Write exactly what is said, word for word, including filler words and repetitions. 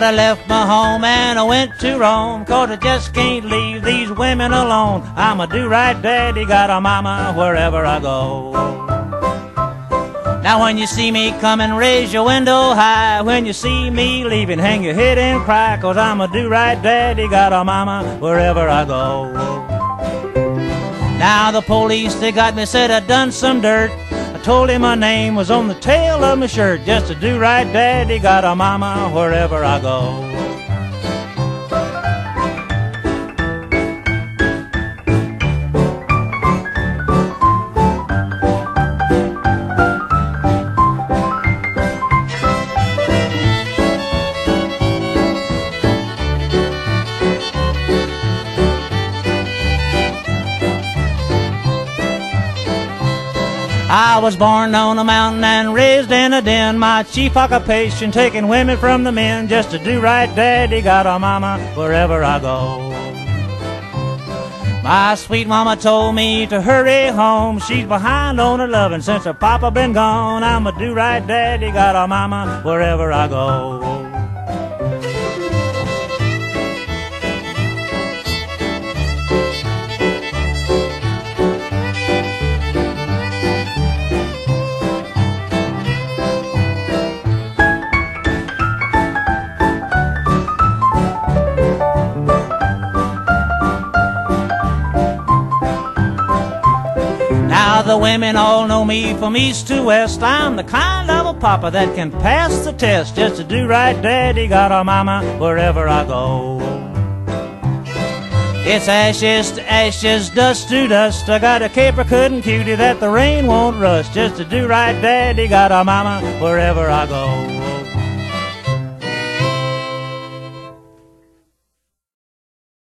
I left my home and I went to Rome, 'cause I just can't leave these women alone. I'm a do-right daddy, got a mama wherever I go. Now when you see me coming, raise your window high. When you see me leaving, hang your head and cry, 'cause I'm a do-right daddy, got a mama wherever I go. Now the police, they got me, said I done some dirt. I told him my name was on the tail of my shirt. Just a do-right daddy, got a mama wherever I go. I was born on a mountain and raised in a den. My chief occupation, taking women from the men. Just a do-right daddy, got a mama wherever I go. My sweet mama told me to hurry home. She's behind on her loving since her papa been gone. I'm a do-right daddy, got a mama wherever I go. Now the women all know me from east to west. I'm the kind of a papa that can pass the test. Just a do-right daddy, got a mama wherever I go. It's ashes to ashes, dust to dust. I got a caper cutting cutie that the rain won't rust. Just a do-right daddy, got a mama wherever I go.